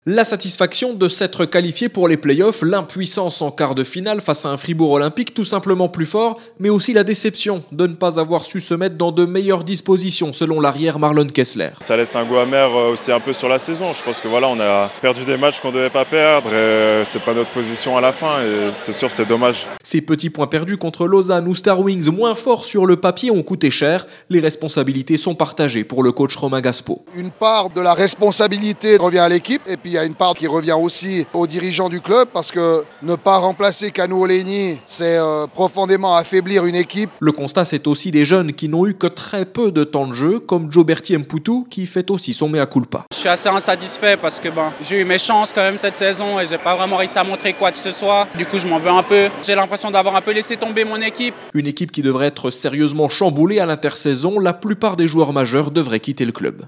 La satisfaction de s'être qualifié pour les playoffs, l'impuissance en quart de finale face à un Fribourg olympique tout simplement plus fort, mais aussi la déception de ne pas avoir su se mettre dans de meilleures dispositions selon l'arrière Marlon Kessler. Ça laisse un goût amer aussi un peu sur la saison. Je pense que on a perdu des matchs qu'on ne devait pas perdre et c'est pas notre position à la fin et c'est sûr c'est dommage. Ces petits points perdus contre Lausanne ou Star Wings moins forts sur le papier ont coûté cher. Les responsabilités sont partagées pour le coach Romain Gaspo. Une part de la responsabilité revient à l'équipe et puis il y a une part qui revient aussi aux dirigeants du club parce que ne pas remplacer Kanou Oleni, c'est profondément affaiblir une équipe. Le constat, c'est aussi des jeunes qui n'ont eu que très peu de temps de jeu, comme Joberti Mpoutou qui fait aussi son mea culpa. Je suis assez insatisfait parce que j'ai eu mes chances quand même cette saison et j'ai pas vraiment réussi à montrer quoi que ce soit. Du coup, je m'en veux un peu. J'ai l'impression d'avoir un peu laissé tomber mon équipe. Une équipe qui devrait être sérieusement chamboulée à l'intersaison. La plupart des joueurs majeurs devraient quitter le club.